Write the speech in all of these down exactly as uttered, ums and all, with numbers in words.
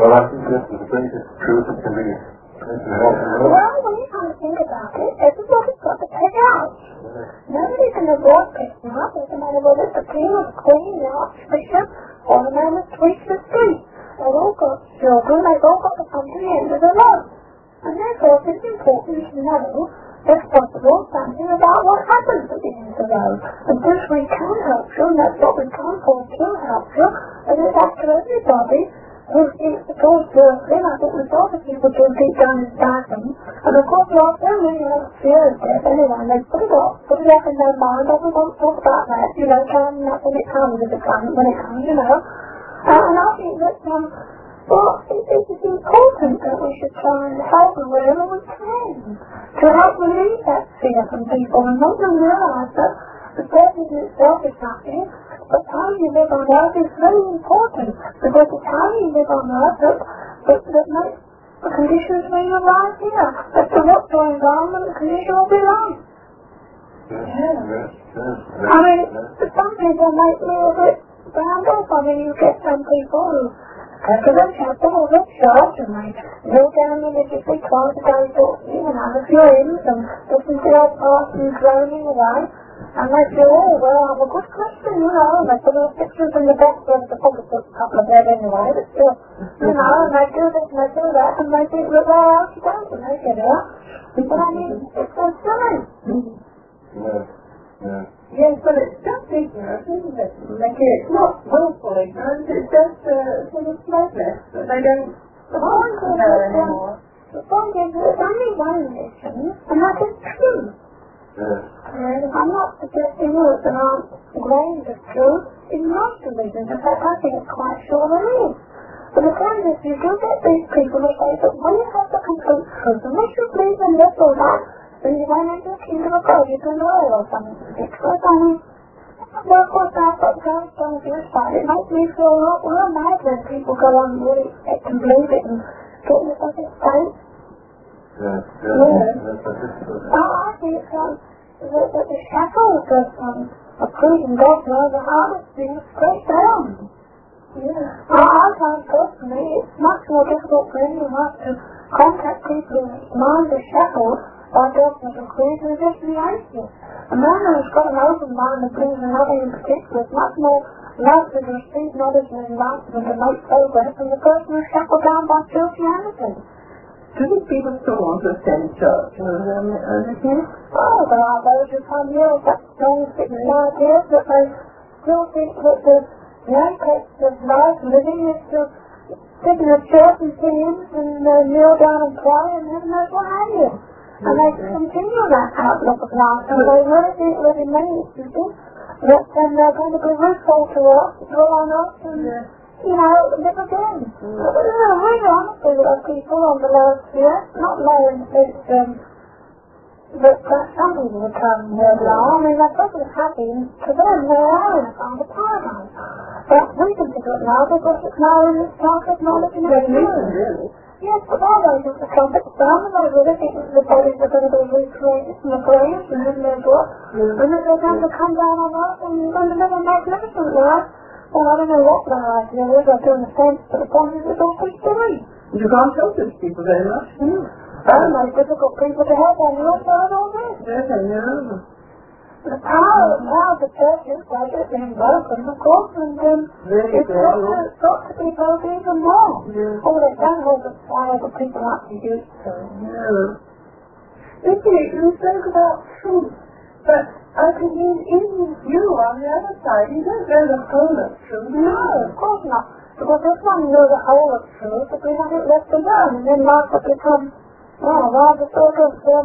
Well, I think this is the greatest truth that can be. Well, when you come to think about it, everybody's got to pay out. Nobody can avoid picking up, doesn't matter whether it's the king or the queen, the archbishop, or the man that sweeps the street. They've all got children, they've all got to come to the end of the road. And therefore it's important to know, if possible, something about what happens at the end of the road. And if we can help you, and that's what we come for, to help you, and it's up to everybody who thinks the course working. I think there's lots of people do deep down inside them. And of course, there are so many other fears there, anyway, and they put it off, put it off in their mind, they don't talk about that, you know, telling that when it comes, if it comes, when it comes, you know. Uh, and I think that, um, well, it, it is important that we should try and help them wherever we can, to help relieve that fear from people and make them realise that the death in itself is nothing, but how you live on earth is very important, because it's how you live on earth that, that, that makes the conditions when you arrive here. As to what's going on, then the condition will be right. Yes, yes, yes, yes. I mean, some people make me a bit bound off. I mean, you get some people who go to the chapel or the church and they kneel down religiously twice a day talking and have a few hymns and listen to their parsons groaning away. And they feel, oh, well, I'm a good Christian, you know, and they put their pictures in the box where the probably put a couple of them anyway, but still, you know, and they do this and they do that, and they think that they're out to dance and they get out. But I mean, it's so silly. Yes, yes. Yes, but it's just ignorance, isn't it? Like, it's not willful ignorance, it's just uh, sort of slowness that they don't want to know anymore. The point is, there's only one religion, and that is truth. Yes. And I'm not suggesting that there aren't grains of truth in most religions. In fact, I think it's quite sure there is. But the point is, you do get these people who say that when you have the complete truth, unless you believe in this or that, then you went into the kingdom of God, you can know or something ridiculous. I mean, well, of course, I've got God's strong views about it. It makes me feel a lot real mad when people go on and really expect and believe it and get in such a state. Yes, yes, Yeah. yes, yes, yes. Oh, I think um, that, that the shackles of, um, of pleasing God to the hardest things straight down. Yeah. I, I find personally it's much more difficult for anyone to contact people whose minds are shackled by dogmas and creeds than just the atheist. A man who's got an open mind and believes in nothing in particular is much more likely to receive knowledge and enlightenment and make progress than the person who's shackled down by Christianity. Do these people still want to attend church? Or, um, uh, Oh, there are those who come here with that strong fixed ideas that they still think that the, the apex of life living is to sit in a church and sing hymns and uh, kneel down and pray and heaven knows what have you. And they continue that outlook of life, and they really think that in many instances that then they're going to be useful to us, to on us, and you know, live again. Mm. But you know, really honestly, there are people on the lower sphere, not low in the sense um, that uh, some people would come here low. I mean, they're probably happy, and to them, they are in a kind of paradise. But we consider it now because it's now in this type of knowledge and experience. Yes, but they're those who come at the time, and they really think that the bodies are going to be recreated from the graves and in their book, and that they're going to come down on us and going to live a magnificent life. Well, I don't know what the idea is, I don't understand, but the point is it's all pretty silly. You can't help those people very much. Mm. They're the most difficult people to help on your side, all this. Yes, I know. The power, the power of the church is gradually being broken, of course, and um, Really it's got to, it's got to be broken even more. Yeah. Oh, they don't hold the power that people actually used to. No. Vicky, you spoke about truth, but I can mean in you on the other side, you don't know the whole of truth. No, of course not. Because if one knew the whole of truth, if we had it left alone, and then life would become, well, rather sort of, um,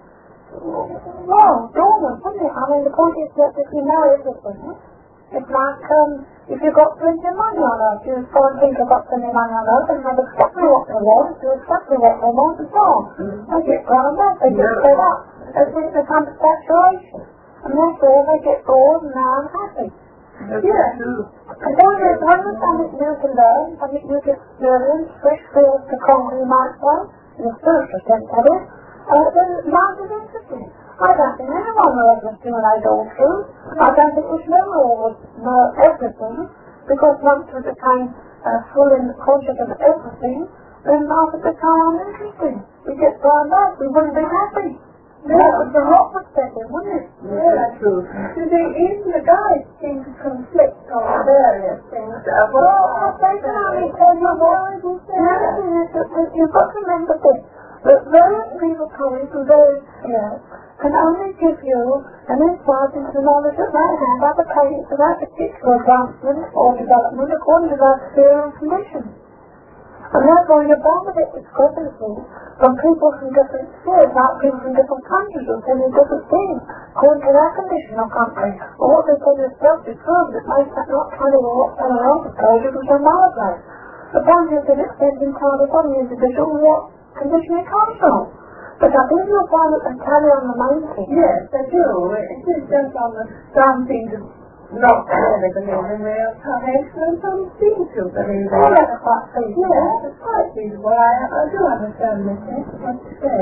well, dormant, wouldn't it? I mean, the point is that if you know everything, it's like, um, if you've got plenty of money on earth, you go and think about spending money on earth and have exactly what they want, do exactly what they want, and so on. They get ground up, they get fed up. They think they come to saturation. And therefore they get bored and they're unhappy. Yeah. And then there's one something new to learn, something new to experience, fresh fields to conquer, you might say, in a spiritual sense, that is, uh, then life is interesting. I don't think anyone will ever assimilate all truth. I don't think we should ever always know everything. because once we became uh, full and conscious of everything, then life would become uninteresting. We get blind out, we wouldn't be happy. Yeah. That was the wrong perspective, wouldn't it? Yeah, that's true. So the, even the guys seem to conflict on various things. Uh, well, I think I tell you what, the other thing is that you've got to remember this, that various people coming from various spheres can only give you an insight into the knowledge that they have advocating for that particular advancement or development according to that sphere and condition. And therefore you're bound with it discrepancies from people from different spheres, like people from different countries who tell you different things according to their condition or country. Or what they tell you is self-disclosed, it makes that not tell you what someone else has told you from some other place. The point is that it depends entirely upon the individual and what condition it comes from. But I think you'll find that they carry on the main thing. Yes, they do. It is just on the some things not really believe in real salvation and some seem to believe in Oh, that's quite feasible. Yeah, it's quite feasible. I, I do understand this, yes, what you say.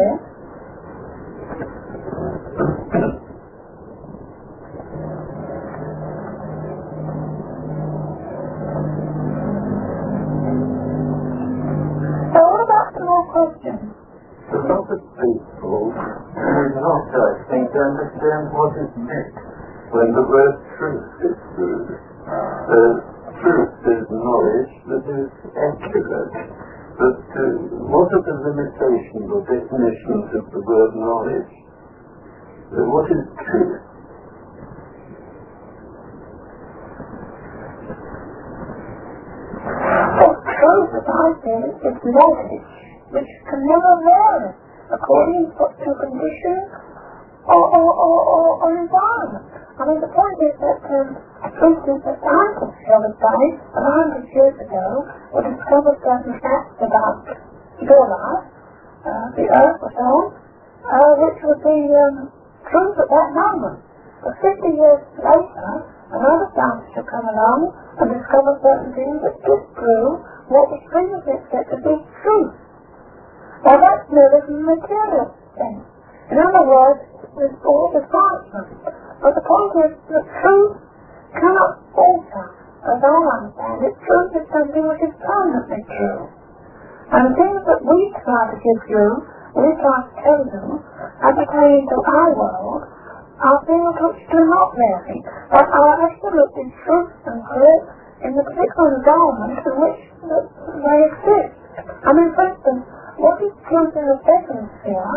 So what about some more questions? A lot of people do not, I think, understand what is meant when the word truth is used. Uh, truth is knowledge that is accurate. But uh, what are the limitations or definitions of the word knowledge? Uh, what is truth? Well, truth, as I say, is knowledge which can never vary according to condition or, or, or, or, or environment. I mean, the point is that, um, for instance, the scientists, shall we say, a hundred years ago, would discover certain facts about your life, uh, the earth, or so on, uh, which would be um, truth at that moment. But fifty years later, another scientist would come along and discover certain things that disprove what was previously accepted as truth. Now that's merely from a material sense. In other words, there's all the science. But the point is that truth cannot alter, as I understand it. Truth is something which is permanently true. And things that we try to give you, we try to tell you, as pertaining to our world, are things which do not vary, but are absolutely truth and correct in the particular environment in which they exist. I mean, for instance, what is truth in the second sphere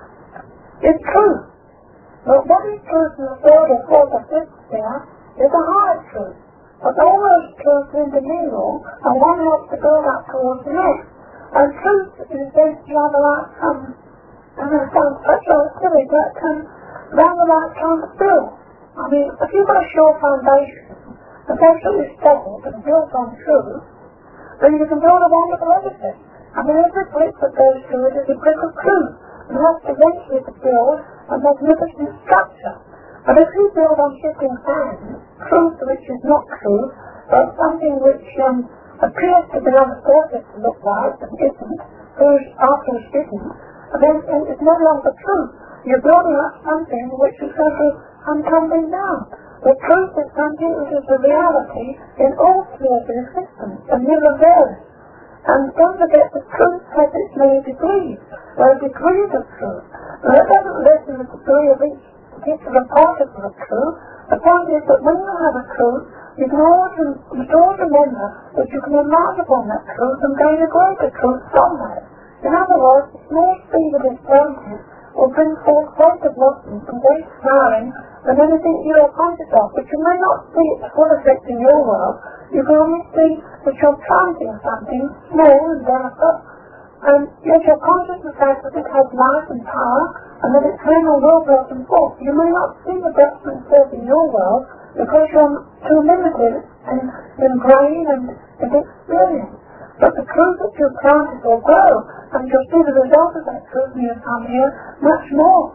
is truth. But what is truth in the third or fourth or fifth sphere is a higher truth. But all those truths in the middle, and one helps to build up towards the next. And truth is based rather like some, I mean, it sounds such a silly, but um, rather like trying to build. I mean, if you've got a sure foundation, that's absolutely settled and built on truth, then you can build a wonderful edifice. I mean, every brick that goes to it is a brick of truth, and that's eventually to build a magnificent structure. But if you build on shifting sands, truth which is not truth, but something which um, appears to be on the surface to look like and isn't, whose after it isn't, then it's no longer truth. You're building up something which is going to come tumbling down. The truth is something which is the reality in all spheres of existence and never varies. And don't forget that truth has its many degrees. There are degrees of truth. Now that doesn't lessen the degree of each particular particle of truth. The point is that when you have a truth, you can always, you can always remember that you can enlarge upon that truth and gain a greater truth from that. In other words, the small speed of its branches will bring forth greater blossoms and greater flowering than anything you are conscious of, but you may not see its full effect in your world. You can only see that you're planting something small and delicate, and yet you're conscious of the fact that it has life and power, and that its flame will blossom forth. You may not see the blossom forth in your world because you're too limited in, in brain and in experience. But the truth that you've planted will grow, and you'll see the result of that truth when you come here much more.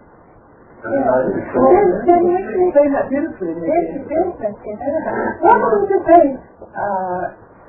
Yes, then you can say that beautifully. Yes, you do. What would you say, uh,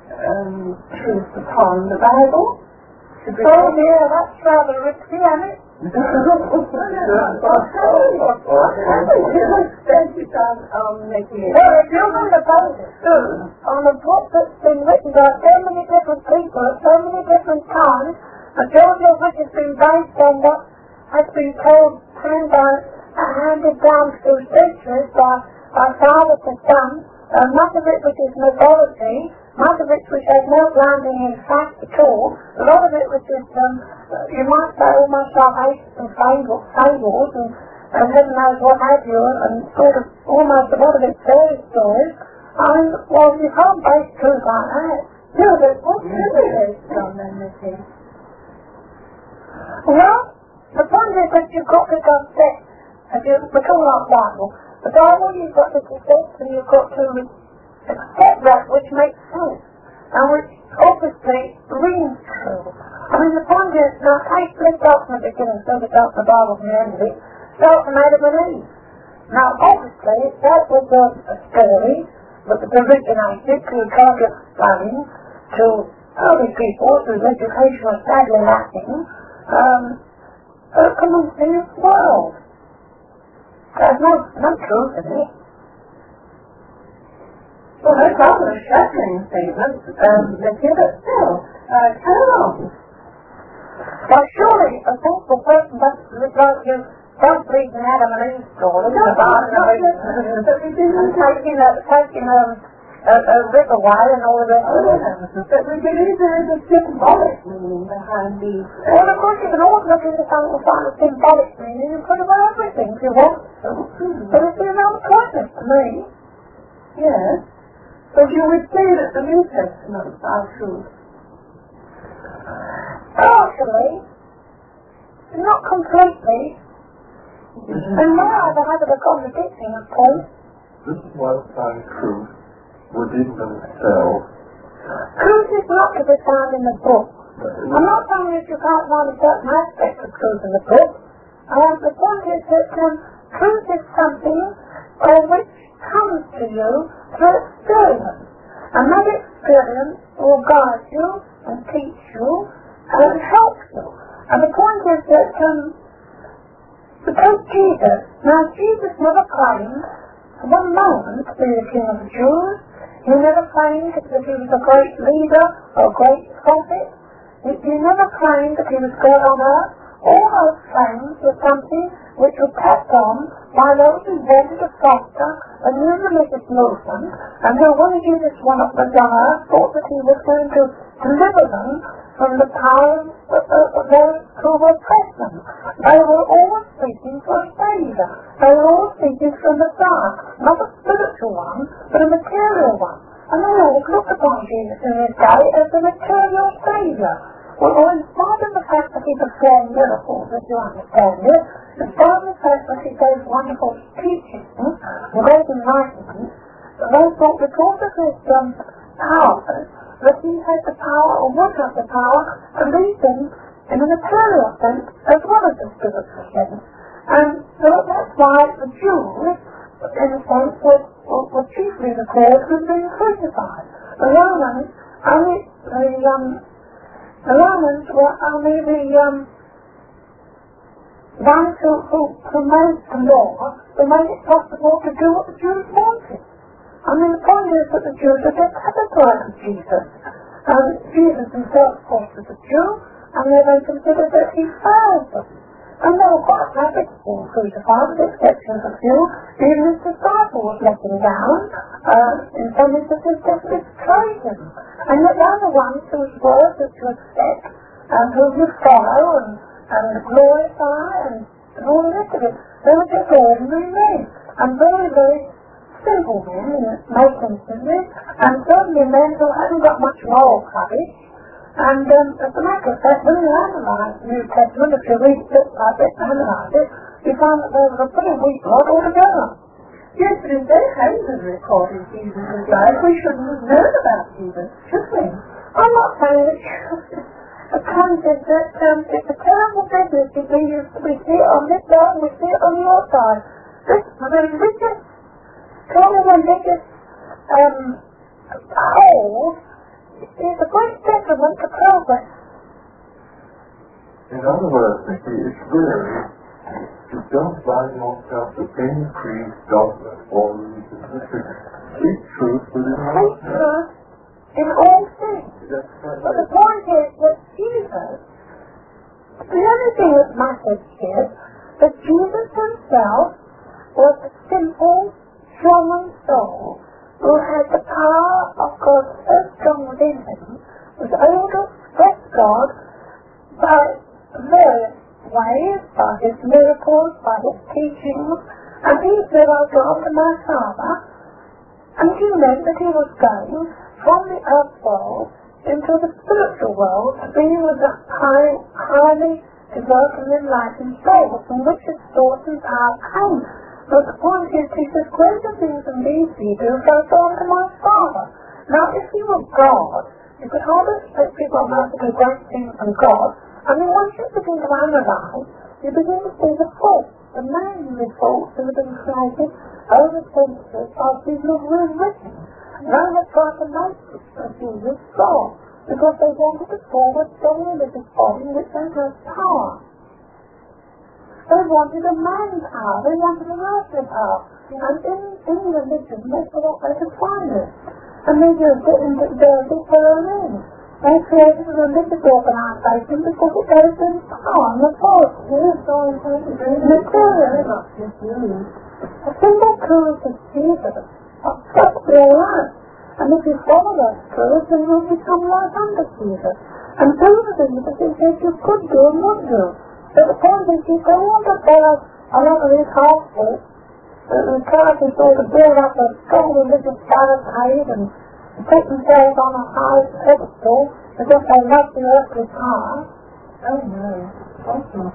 um, truth upon the Bible? Oh, yeah, that's rather risky, isn't it? Well, if you read about it, on a book that's been written by so many different people at so many different times, majority of which has been based on what has been told hand by, uh, handed down through centuries by, by father to son, uh, much of it which is mythology, much of it which has no grounding in fact at all, a lot of it which is, um, you might say, almost like aces and fables, fables and, and heaven knows what have you, and sort of almost a lot of it fairy stories. I mean, well, you can't base truth like that. No, but what can we base it on then, Missy? Well, the point is that you've got to dissect. If you, we're talking about Bible. The Bible you've got to dissect and you've got to accept that which makes sense and which obviously rings true. I mean, the point is, now take this out from the beginning, so we start the Bible from the end of it, start from Adam and Eve. Now, obviously, that was a, a story that was originated to target studying to early people whose education was sadly lacking, um, uh, commencing this world. There's no, no truth in it. Well, that's rather a shattering statement, um, Missy, but still, uh, carry on. Well, surely a sensible person doesn't look like you don't believe in Adam and Eve story. No, about no, no, but we didn't taking a, taking a, a, a rip away and all the rest of it. But we believe there is a symbolic meaning behind these. Well, of course, you can always look into something and find a symbolic meaning and put away everything if you want to. But it's been rather pointless to me. Yes. So you would say that the New Testament are true? Partially. Not completely. And now they have a contradiction, of course. This is why it's found truth within themselves. Truth is not to be found in the book. I'm not saying that you can't find a certain aspect of truth in the book. Um, the point is that um, truth is something uh, which comes to you through experience. And that experience will guide you and teach you and help you. And the point is that um, because Jesus, now Jesus never claimed for one moment to be the King of the Jews. He never claimed that he was a great leader or a great prophet. He, he never claimed that he was God on earth. All those claims were something which was passed on by those who wanted to foster a new religious movement, and who, when Jesus went up the earth, thought that he was going to deliver them from the power of, of, of those who were oppressed them. They were all seeking for a Saviour. They were all seeking for a Messiah, not a spiritual one, but a material one. And they all looked upon Jesus in his day as a material Saviour. Well, in spite of the fact that he performed miracles, if you understand it, in spite of the fact that he gave wonderful teaching, great enlightenment, they thought because of his um, powers, that he had the power, or would have the power, to lead them in a material sense as well as a spiritual sense. And so that's why the Jews, in a sense, were, were, were chiefly the cause of being crucified. The Romans, only the, um, the Romans were only the, um, ones who, who, who made the law, who made it possible to do what the Jews wanted. I mean, the point is that the Jews are just hypocrites of Jesus. And Jesus himself, of course, was a Jew, and they considered that he failed them. And they were quite happy to be crucified, with the exception of a few. Even his disciples let him down. Uh, in some instances, just betrayed him. And yet they were the ones whose words that you accept, and who you follow, and, and glorify, and, and all the rest of it. They were just ordinary men, and very, very simple men in most instances, and certainly men who hadn't got much moral courage. And um, as a matter of fact, when you analyse the New Testament, if you read bits like it and analyse it, you find that they were a pretty weak lot altogether. Yes, but if they hadn't recorded Jesus' life, we shouldn't have known about Jesus, should we? I'm not saying that you the point is that um, it's a terrible business to be used. We see it on this side and we see it on your side. This religious, totally religious um, hold is a great detriment to progress. In other words, it's really to don't find yourself to increase dogma or reason. Speak truth within Speak truth in all things. But the point is that Jesus, the only thing that matters is that Jesus himself was a simple, human soul who had the power of God so strong within him, was able to express God by various ways, by his miracles, by his teachings, and he said, "I go to my Father," and he meant that he was going from the earth world into the spiritual world to be with the high, highly devoted and enlightened souls from which his source and power came. But the point is, he says, "Greater things than these ye do, shall go unto my Father." Now, if you were God, you could hardly expect people on earth to do great things from God. I mean, once you begin to analyze, you begin to see the faults, the mainly faults that have been created over centuries by people who've rewritten. Now they've tried to make Jesus God, because they wanted to form a strong religious body which they had power. They wanted a manpower, they wanted an earthly power, and in, in religion they thought they could find it. And they used it in the dirty for their ends. They created a religious organisation because it gave them power and authority. Yes, so important. The simple truth of Jesus are perfectly alright. And if you follow those truths, then you'll become like unto Jesus. And those are things that he said you could do and would do. But the point is, you don't want to follow a lot of these half-wits that we try to sort of build up a strong religious barricade and put themselves on a high pedestal because they love the earthly power. Oh no, awesome.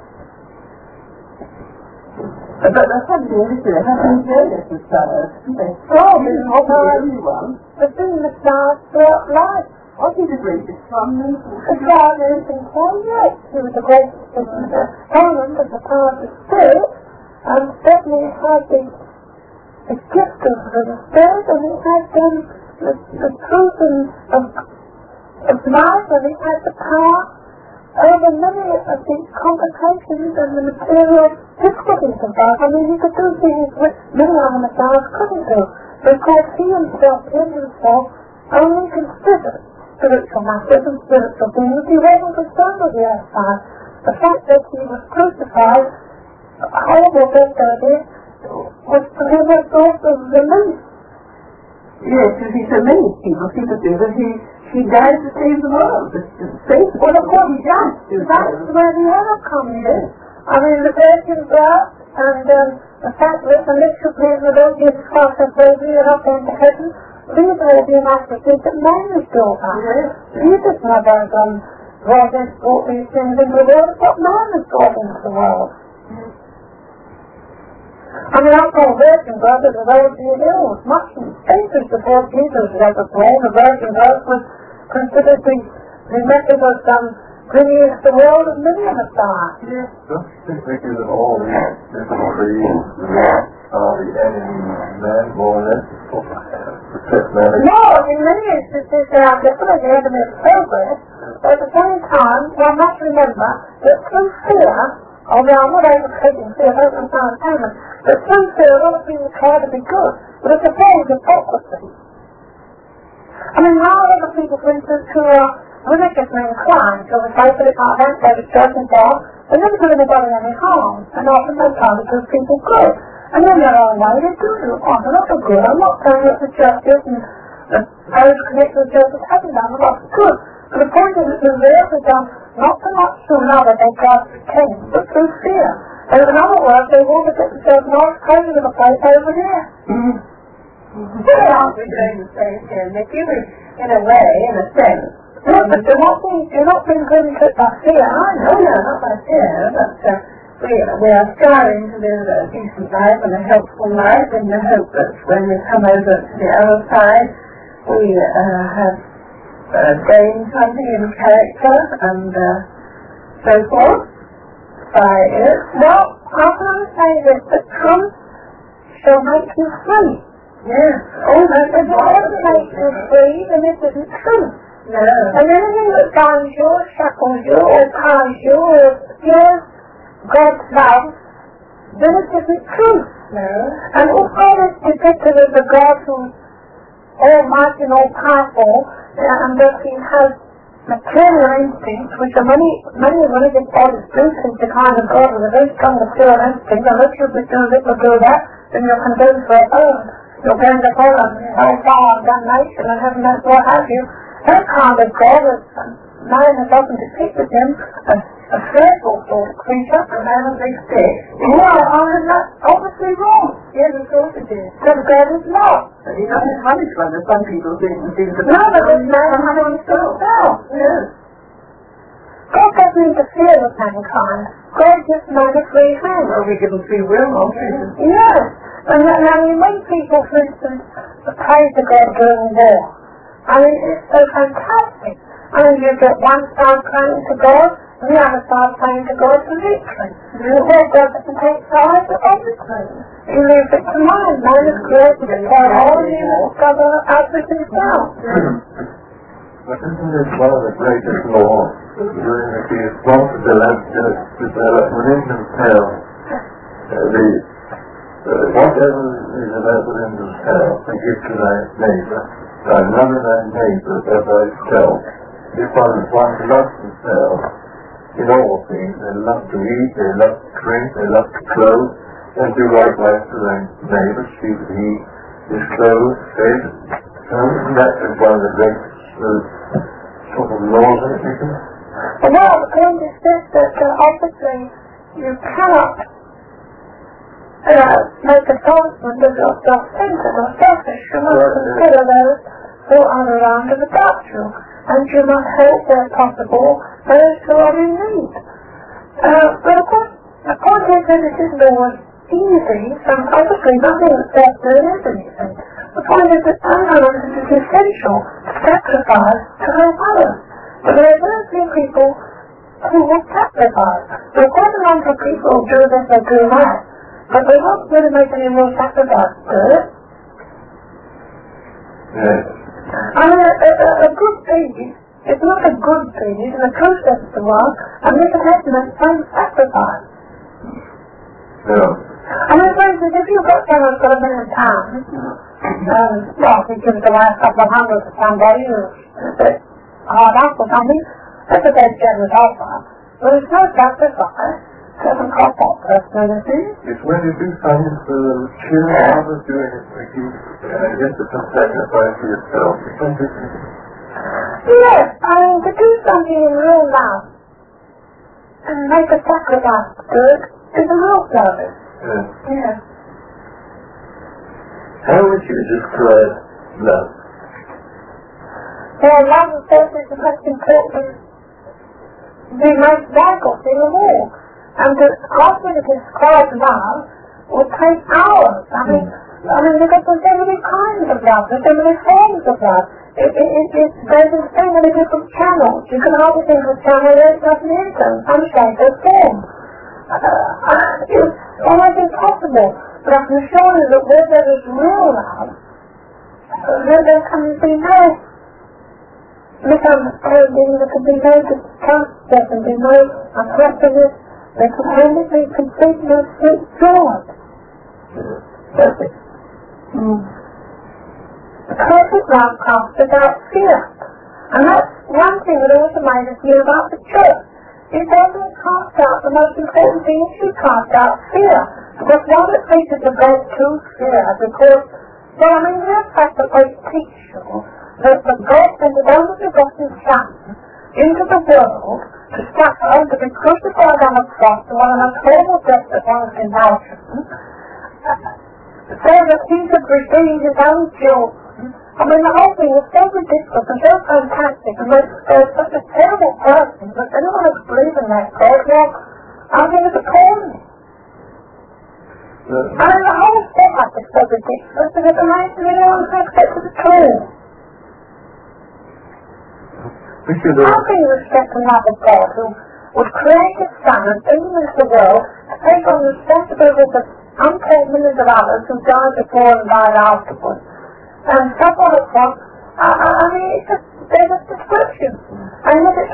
But that's not the issue. They haven't heard it as stars. Oh, it's not anyone. The thing that stars throughout life. What did it read? It's from me. The God is in yes, he was the greatest opponent of the power of the Spirit, and certainly it had the, the gift of the Spirit, and it had um, the, the truth and, of, of life, and it had the power over many of the complications and the material difficulties of life. I mean, he could do things which many of the stars couldn't do, because he himself, in himself, only considered spiritual matters and spiritual things. He wasn't concerned with the earth side. The fact that he was crucified, a horrible death idea, was for him a source of relief. Yes, because he said many people seem to think that he, he died to save the world. See? Well, of course, he does. That's where the error comes in. I mean, the virgin birth and um, the fact that the literal people don't give cross and baby and up into heaven, these are all the inaccuracies that man has built up. Jesus never um, brought these things into the world, but man has brought into the world. I mean, I call virgin birth as a virgin hills. Much centuries before Jesus was ever born, the virgin birth was considered the, the method of um, bringing into the world of many of us are. Yes. Don't you think that all these different creeds are the enemy man more or less? No, in many instances they are definitely the enemy of progress, but at the same time one must remember that through fear, although I'm not advocating fear, I don't understand payment, but through fear a lot of things try to be good, but it's a form of hypocrisy. I mean, how are other people, for instance, who are religiously inclined to the faith that if I won't go to church and God, they never do anybody any harm, and often they try to do people good. And in their own way, they do do harm. They're not so good. I'm not saying that the churches and the those connected to the churches haven't done a lot of good. But the point is that the real has done not so much through love that they try to pretend, but through fear. And in other words, they want to get themselves not crazy to the place over here. Mm-hmm. They aren't doing the same thing. They're giving, in a way, in a sense. No, but you're not being, you're not being driven to it by fear, are you? No, no, not by fear, but uh, we, we are striving to live a decent life and a helpful life in the hope that when we come over to the other side, we uh, have uh, gained something in character and uh, so forth by it. Well, how can I say this? The truth shall make you free. Yes. Oh, but if it doesn't make you free, then it isn't true. No. And anything that binds you, or shackles you, or ties you, or steals God's love, then it isn't true. No. And if God is depicted as a God who's almighty and all-powerful, and that he has material instincts, which are many, many religious bodies do seem to kind of God with a very strong material instinct, unless you do this or do that, then you're condemned for a burn. You're going to hell and hellfire and damnation and heaven and what have you. That kind of God is, man has often depicted him as a fearful sort of creature, A man of big stick. well, I mean, that's obviously wrong. Yes, of course it is. Because God is not. But he doesn't punish one, as some people think and seem to No, but this man has himself out. Yes. God doesn't interfere with mankind. God gives man a free hand. Well, we give them free will, won't we? Yes. And then, I mean, when people, for instance, pray to God during war, I mean, it's so fantastic. I mean, you get one side praying to God, and the other side praying to God for victory. And God doesn't take sides, but obviously. He leaves it to man. Man is created to pray all and he will cover out with himself. But isn't this one of the greatest laws during the years once developed, developed within themselves? Uh, the, uh, whatever is available in themselves, they give to their neighbour. By loving their neighbour as thyself. If one, one loves themselves in all things, they love to eat, they love to drink, they love to clothe, and do likewise to their neighbour, see that he is clothed, fed. So that is one of the great uh, sort of laws of it, isn't it? Well, the point is this, that uh, obviously you cannot uh, make a judgment of your self-centered or selfish. You must consider those who are around and about you, and you must help where possible those who are in need. Uh, but of course, the point is that it isn't always easy, so obviously nothing that's there is anything. The point is that sometimes it is essential to sacrifice to help others. But there are very few people who will sacrifice. There are quite a number of people who do this or do that, but they won't really make any more sacrifice to it. Yes. I mean, a, a, a good deed is not a good deed, and a process to work, and this has to make some sacrifice. No. I mean, for instance, if you've got someone who's got a million pounds, um, well, if you give it away a couple of hundred to somebody who's a bit hard up or something, that's a very generous offer. But it's no sacrifice. It doesn't cost that person anything. It's when you do something for the children, others doing it for you, and I guess it's a sacrifice for yourself. Yes, I mean, to do something in real love and make a sacrifice to do it is a real service. Yes. Yeah. How would you describe love? Well, love, of course, is the most important, the most vital thing of all. And to ask me to describe love will take hours. I mean, I mean, because there's so many kinds of love, there's so many forms of love. It, it, it, it goes in so many different channels. You can hardly think of a channel where it doesn't enter in some shape or form. Uh, it's almost impossible. But I can assure you that where there is real love, there, there can be no misunderstanding, there can be no distrust, there can be no unhappiness, there can only be complete and absolute joy. Perfect. Mm. Perfect love comes without fear. And that's one thing that also amazes me about the church. It doesn't cast out the most important thing it should cast out, fear. Because one of the creatures of God too fear, because, well, I mean, that's like the great teacher, that the God sent the only begotten Son into the world to suffer and to be crucified on the cross and one of the most horrible deaths that one has been imagined, so that he could redeem his own children. I mean, the whole thing was so ridiculous and so fantastic, and there's, there's such a terrible person, but anyone who believes in that God, well, I think it's appalling. Yes. I mean, the whole thing I think is so ridiculous, and it's amazing that anyone can accept it at all. We should How all, can you respect another God who would create his Son and bring him into the world to take on the responsibilities of untold millions of others who died before and died afterwards? And suffer upon, I, I, I mean, it's just, they're just disgraceful.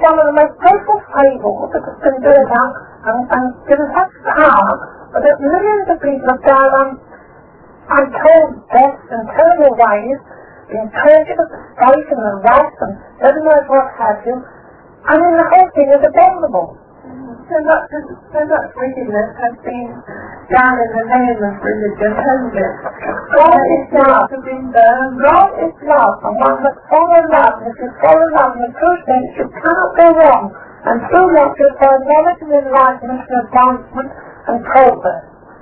one of the most grateful fables that has been built up and, and given such power that millions of people have died on untold deaths and terrible ways, in tragic of the state and the right and heaven knows what have you. I mean, the whole thing is abominable. So much, so much wickedness has been done in the name of religion, hasn't it? God is love. Has been burned. God is love, and one must follow love. And if you follow love in the true sense, you cannot go wrong. And through love you find knowledge and enlightenment and advancement and progress.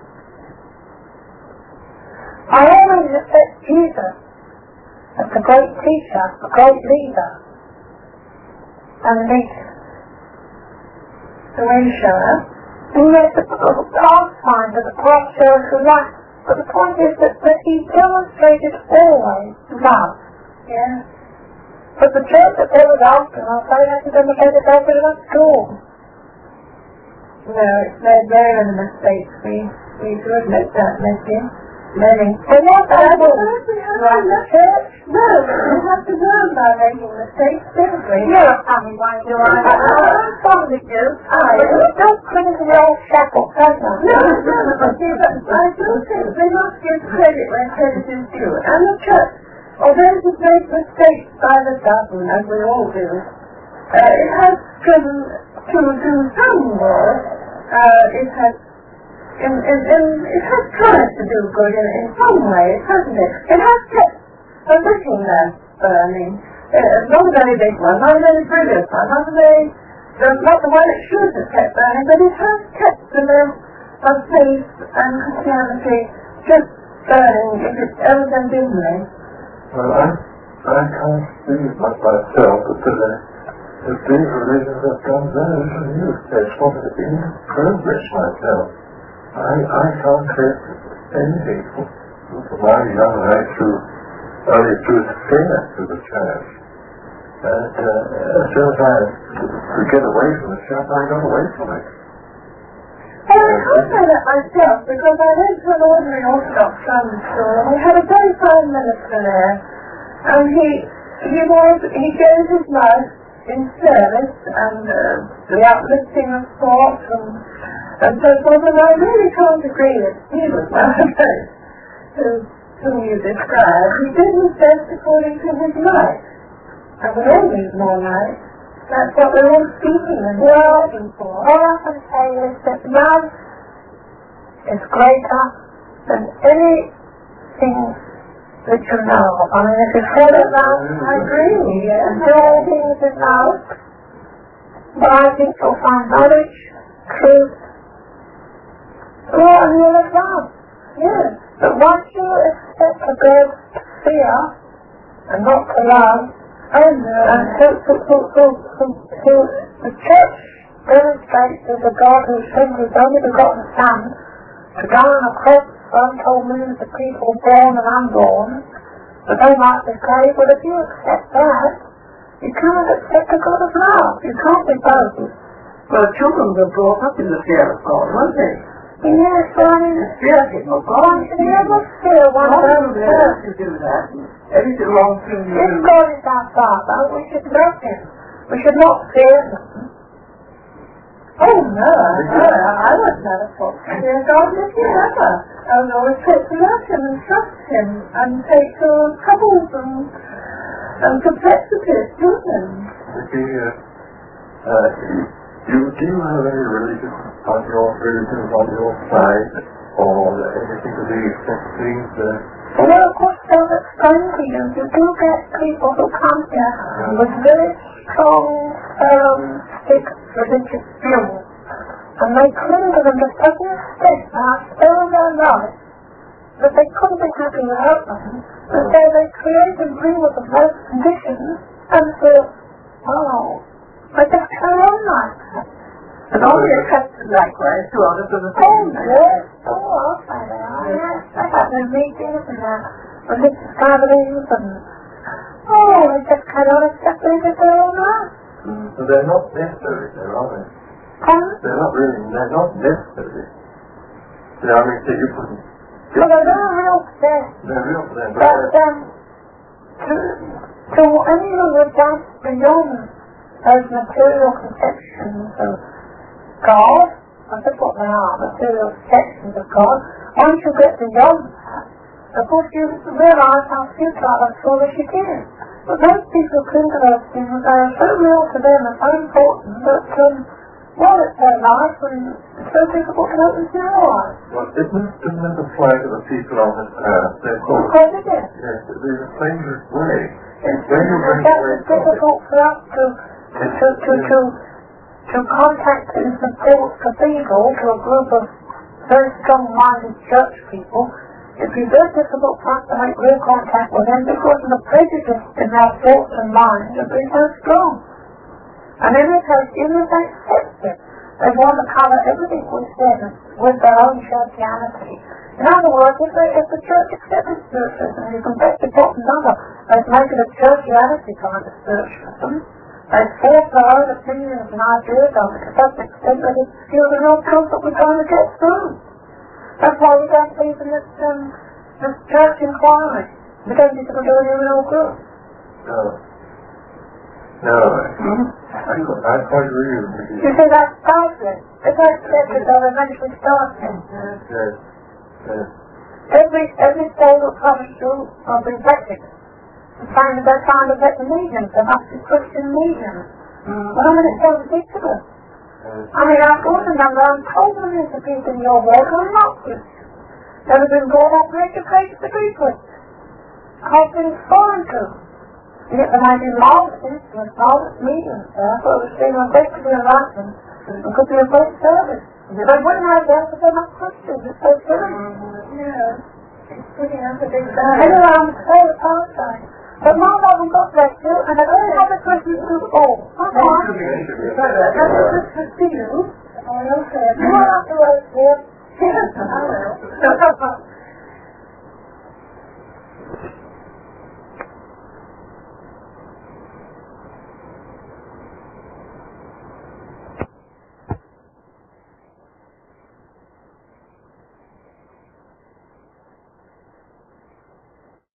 I always accept Jesus as the great teacher, the great leader, and the the way shower. And yet the pathfinder, the path shower who light. But the point is that, that he demonstrated always love. Yeah. But the church that they was after, I'm afraid, hasn't demonstrated love very much at all. No, it's made very many mistakes. We, we do admit that, Leslie. Many. And what I will we have like to the church? No, we have to learn by making mistakes, don't we? You're a funny one, you are. I'm fond of you. I But you don't cling to the old shackles, don't you? No, no, but see, but I do think they must give credit where credit is due. And the church, although it has made mistakes by the dozen, as we all do, uh, it has striven to do some more. Uh, it has in, in, in, it has tried to do good in, in some ways, hasn't it? It has kept a little lamp burning. Uh, not a very big one, not a very brilliant one, not a very, uh, not the one it should have kept burning, but it has kept the lamp of faith and Christianity just burning, if it's ever been dimly. Well, I, I can't see it much myself, but the, the these religions have done very little use. They've sort of in progress myself. I, I can't trace anything from my young age to only through fear to the church. And uh, as soon as I could get away from the church, I got away from it. Well, I can't say that myself, because I went to an ordinary Orthodox Sunday school, and we had a very fine minister there, and he, he was, he gave his life in service, and uh, the uplifting of thought, and, and so forth, and I really can't agree that he was one of those who, whom you described. He did his best according to his life, and we all need more life. That's what we're all seeking and working for. All I can say is that love is greater than anything that you know. I mean, if you follow love, I agree, yeah. do all things in love, but I think you'll find knowledge, truth, all in all of love. Yes. But once you accept a God to fear and not to love, Oh no. and who, who, who, who, who, who the church demonstrates as a God who sent his only begotten Son to go on a cross for untold millions of people born and unborn, that they might be saved. Well, if you accept that, you can't accept a God of love. You can't be both. Well, children were brought up in the fear of God, weren't they? Yes, well, I mean, Fear of God. one should never fear one's own Well, church. to do that. Everything wrong thing you If do. God is our Father, we should love him. We should not fear him. Oh no, no, I wouldn't have a thought to fear God if you ever. I would always try to love him and trust him and take your troubles and, and complexities to him. Vicky, uh, uh, you, do you have any religion on your religions on your side, or anything to the extent of things? Uh, Well, of course, they'll explain to you. You do get people who come here with very strong, um, thick religious views, and they cling to them to such an extent now, still in their life, that they couldn't be happy without them. And so they create and bring with them those conditions, and feel, oh, I just carry on like that. And all the accepted likewise to others of the Oh, same. yes. Oh, I'll say that. Yes. I have their meetings and their religious gatherings and, oh, they just carry on accepting it their own life. so they're not necessary, there, are they? Huh? They're not really, they're not necessary. You know, I mean, so you couldn't... Well, they don't help them. They're real for them, But, but um, to, to anyone who does beyond those material conceptions of God, and that's what they are, material conceptions of God, once you get beyond that, of course you realise how futile and foolish it is. But most people think of those things, they are so real to them and so important that, um, well, it's their life and it's so difficult to help them to realise. Well, isn't, isn't it the flag of the people on this earth? They're called... Of course it is. Yes, there's a famous way. It's, When you bring it's away it's difficult for us to, to, to, to, to contact in Saint Paul's Cathedral to a group of very strong-minded church people. It'd be very difficult for us to make real contact with them because of the prejudice in our thoughts and minds have been so strong. And in this case, even if they accept it, they want to cover everything we've said with their own churchianity. In other words, if, they, if the church accepts spiritualism, you can bet the bottom number, they'd make it a churchianity kind of spiritualism. They'd force their own opinions and ideas on it to such an extent that it's still the real truth that we're trying to get through. That's why we don't believe in this, um, this church inquiry. We don't think it'll do any real good. No. No. Mm-hmm. I, I quite agree with you. You see, that's startling. If they accept it, they'll eventually start it. Yes. Yes. Every, every soul that comes through will be vetted. The same as they're trying to vet the mediums. There must be Christian mediums. Mm. Well, I mean, it's so ridiculous. I mean, I've got a number, I'm told millions of people in your world who are not Christian. That have been brought up and educated to be Christian. I've been foreign to. Yet there might be marvelous instruments, marvelous mediums there, who are being effectively enlightened and could be a great service. They wouldn't have that if they're not Christians. It's so silly. Yeah. It's pretty unpredictable. Anyway, I'm so apologised. But most of them got that too, and they only have the Christian